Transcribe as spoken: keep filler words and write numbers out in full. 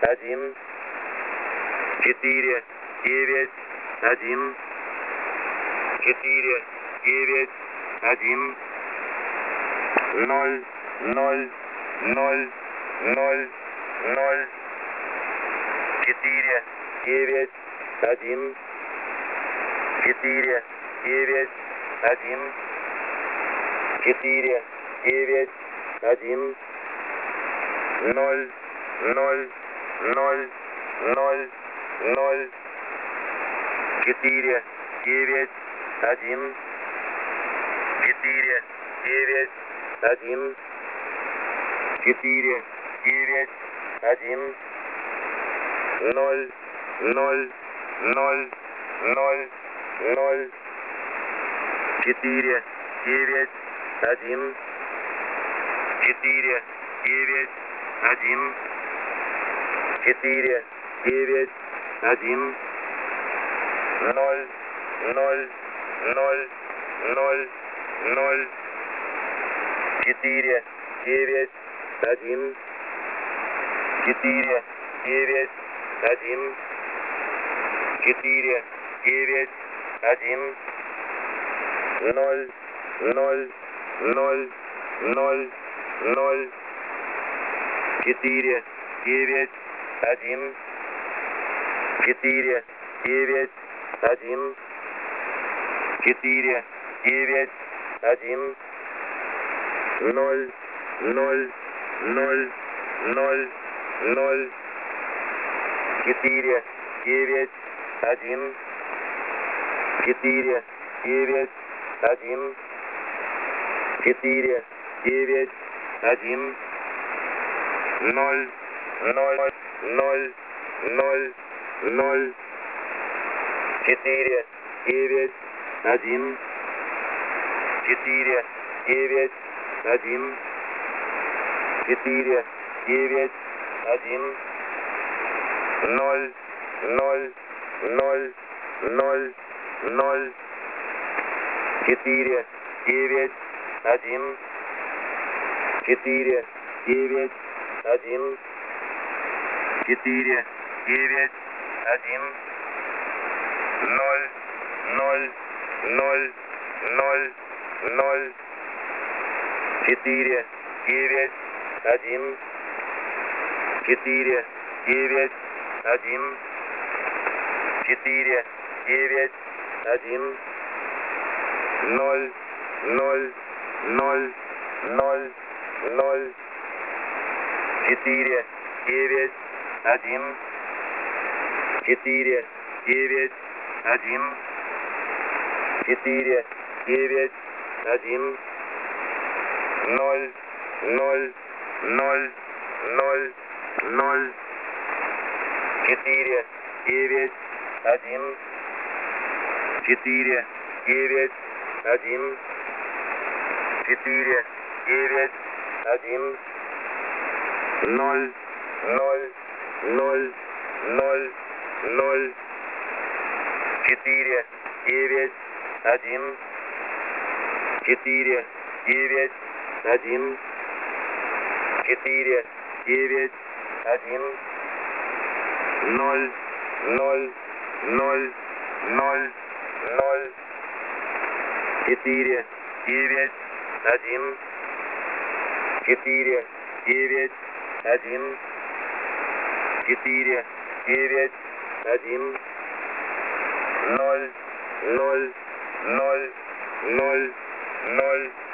один, четыре, девять, один, четыре, девять, один, ноль, ноль, ноль, ноль, ноль, четыре, девять, один, четыре, девять, один, четыре, девять, один, ноль, ноль, ноль, ноль, ноль, четыре, девять, один, четыре, девять, один, четыре, девять, один, ноль, ноль, ноль, ноль, ноль, четыре, девять, один, четыре, девять, один, четыре, девять, один, ноль, ноль, ноль, ноль, ноль, четыре, девять, один, четыре, девять, один, четыре, девять, один, ноль, ноль, ноль, ноль, ноль, четыре, девять, один, четыре, девять, один, четыре, девять, один, ноль, ноль, ноль, ноль, ноль, четыре, девять, один, четыре, девять, один, четыре, девять, один, ноль, ноль, ноль, ноль, ноль, четыре, девять, один, четыре, девять, один, четыре, девять, один, ноль, ноль, ноль, ноль, ноль, четыре, девять, один, четыре, девять, один, четыре, девять, один, ноль, ноль, ноль, ноль, ноль, четыре, девять, один, четыре, девять, один, четыре, девять, один, ноль, ноль, ноль, ноль, ноль, четыре, девять, один, четыре, девять, один, четыре, девять, один, ноль, ноль, ноль, ноль, ноль, четыре, девять, один, четыре, девять, один, четыре, девять, один, ноль, ноль, ноль, ноль, ноль, четыре, девять, один, четыре, девять, один, четыре, девять, один, ноль, ноль, ноль, ноль, ноль, четыре, девять, один, четыре, девять, один, четыре, девять, один, ноль, ноль, ноль, ноль, ноль,